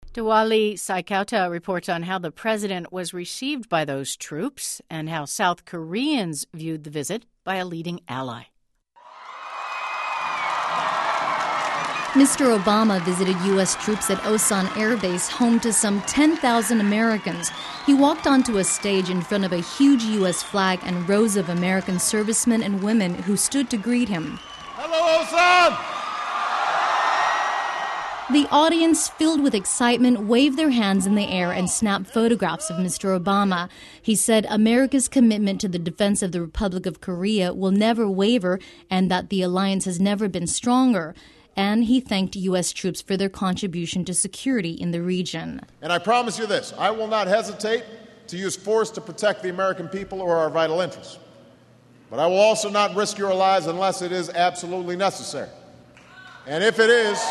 Diwali Saikauta reports on how the president was received by those troops and how South Koreans viewed the visit by a leading ally. Mr. Obama visited U.S. troops at Osan Air Base, home to some 10,000 Americans. He walked onto a stage in front of a huge U.S. flag and rows of American servicemen and women who stood to greet him. Hello, Osan! The audience, filled with excitement, waved their hands in the air and snapped photographs of Mr. Obama. He said America's commitment to the defense of the Republic of Korea will never waver and that the alliance has never been stronger. And he thanked U.S. troops for their contribution to security in the region. And I promise you this, I will not hesitate to use force to protect the American people or our vital interests. But I will also not risk your lives unless it is absolutely necessary. And if it is,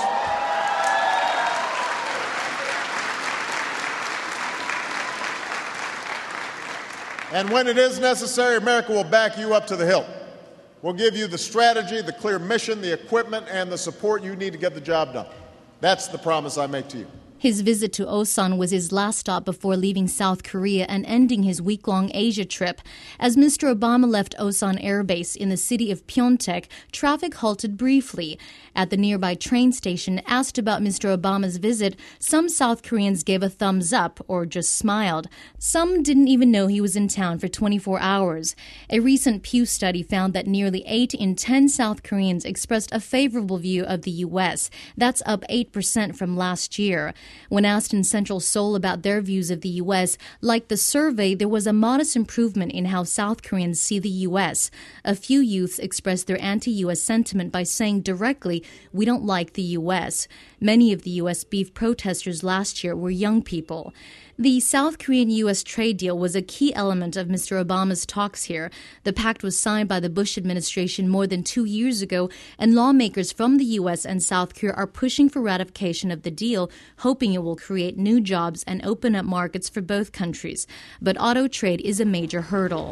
and when it is necessary, America will back you up to the hilt. We'll give you the strategy, the clear mission, the equipment, and the support you need to get the job done. That's the promise I make to you. His visit to Osan was his last stop before leaving South Korea and ending his week-long Asia trip. As Mr. Obama left Osan Air Base in the city of Pyeongtaek, traffic halted briefly. At the nearby train station, asked about Mr. Obama's visit, some South Koreans gave a thumbs up or just smiled. Some didn't even know he was in town for 24 hours. A recent Pew study found that nearly 8 in 10 South Koreans expressed a favorable view of the U.S. That's up 8% from last year. When asked in Central Seoul about their views of the U.S., like the survey, there was a modest improvement in how South Koreans see the U.S. A few youths expressed their anti-U.S. sentiment by saying directly, "We don't like the U.S." Many of the U.S. beef protesters last year were young people. The South Korean-U.S. trade deal was a key element of Mr. Obama's talks here. The pact was signed by the Bush administration more than 2 years ago, and lawmakers from the U.S. and South Korea are pushing for ratification of the deal, hoping it will create new jobs and open up markets for both countries. But auto trade is a major hurdle.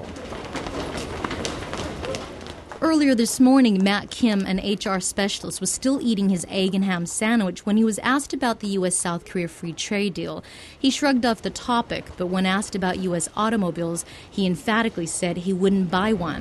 Earlier this morning, Matt Kim, an HR specialist, was still eating his egg and ham sandwich when he was asked about the U.S.-South Korea free trade deal. He shrugged off the topic, but when asked about U.S. automobiles, he emphatically said he wouldn't buy one.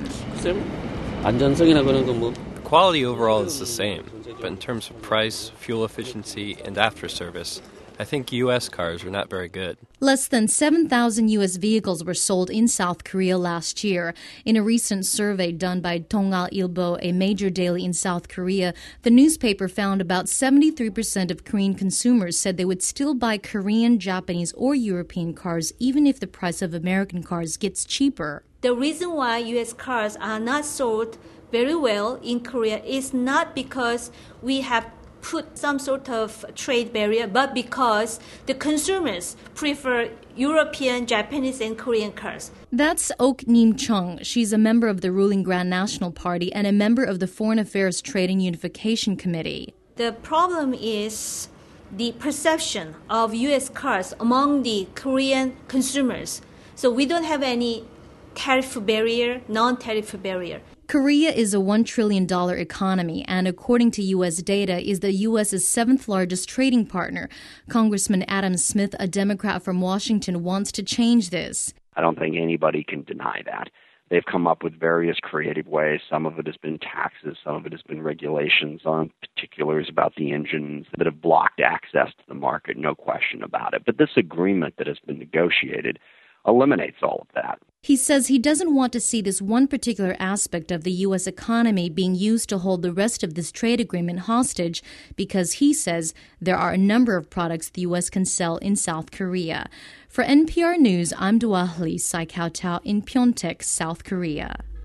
The quality overall is the same, but in terms of price, fuel efficiency, and after-service, I think U.S. cars are not very good. Less than 7,000 U.S. vehicles were sold in South Korea last year. In a recent survey done by Dongal Ilbo, a major daily in South Korea, the newspaper found about 73% of Korean consumers said they would still buy Korean, Japanese, or European cars even if the price of American cars gets cheaper. The reason why U.S. cars are not sold very well in Korea is not because we have put some sort of trade barrier, but because the consumers prefer European, Japanese, and Korean cars. That's Ok Nim Chung. She's a member of the ruling Grand National Party and a member of the Foreign Affairs Trade and Unification Committee. The problem is the perception of U.S. cars among the Korean consumers. So we don't have any tariff barrier, non-tariff barrier. Korea is a $1 trillion economy and, according to U.S. data, is the U.S.'s 7th largest trading partner. Congressman Adam Smith, a Democrat from Washington, wants to change this. I don't think anybody can deny that. They've come up with various creative ways. Some of it has been taxes, some of it has been regulations on particulars about the engines that have blocked access to the market, no question about it. But this agreement that has been negotiated eliminates all of that. He says he doesn't want to see this one particular aspect of the U.S. economy being used to hold the rest of this trade agreement hostage because he says there are a number of products the U.S. can sell in South Korea. For NPR News, I'm Diwali Saikauta in Pyeongtaek, South Korea.